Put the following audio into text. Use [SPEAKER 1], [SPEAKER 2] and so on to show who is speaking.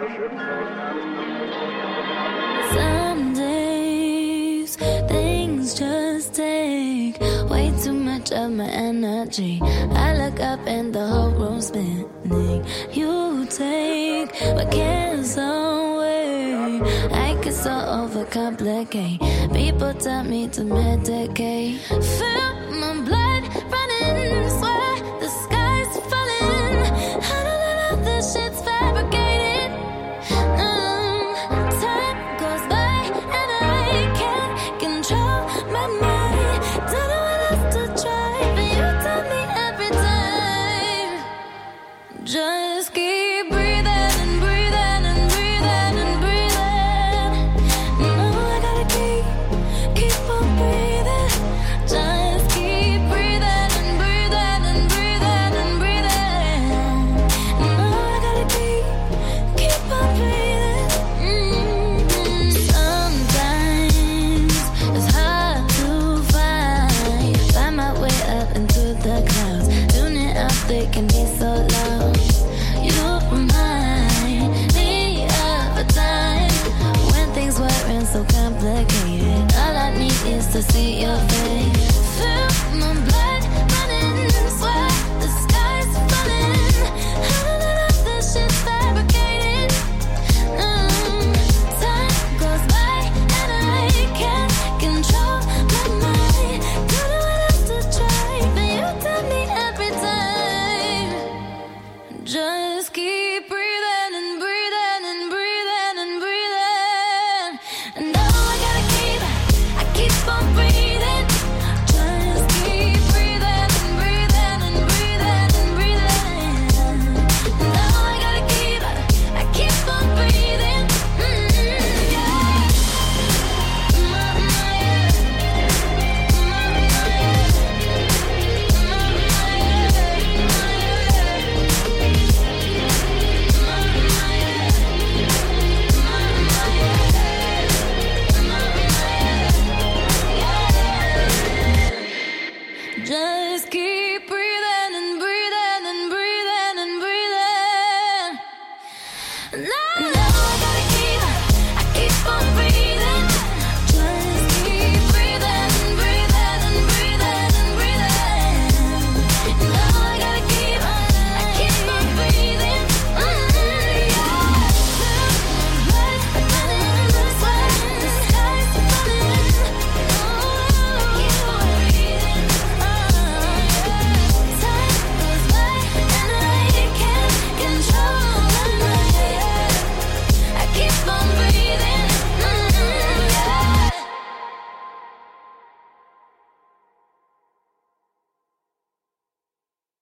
[SPEAKER 1] Some days things just take way too much of my energy. I look up and the whole room's spinning. You take my cares away. I get so overcomplicate. People tell me to medicate. Feel my blood running, swear the sky's falling. I know that all this shit's fabricated. Time goes by and I can't control my mind. Don't know what else to try, but you tell me every time. Just keep breathing and breathing and breathing and breathing. No, I gotta keep on breathing. Just keep breathing and breathing and breathing and breathing. No, I gotta keep on breathing. Sometimes it's hard to find my way up into the clouds. Tuning out, they can be so loud. You remind me of a time when things weren't so complicated. All I need is to see your face. Feel my blood running, swear the sky's falling. I know that all this shit's fabricated. Time goes by and I can't control my mind. Don't know what else to try, but you tell me every time. Just keep breathing and breathing and breathing and breathing. And now I gotta keep on breathing. Just keep breathing and breathing and breathing and breathing. And now I gotta keep on breathing. Just keep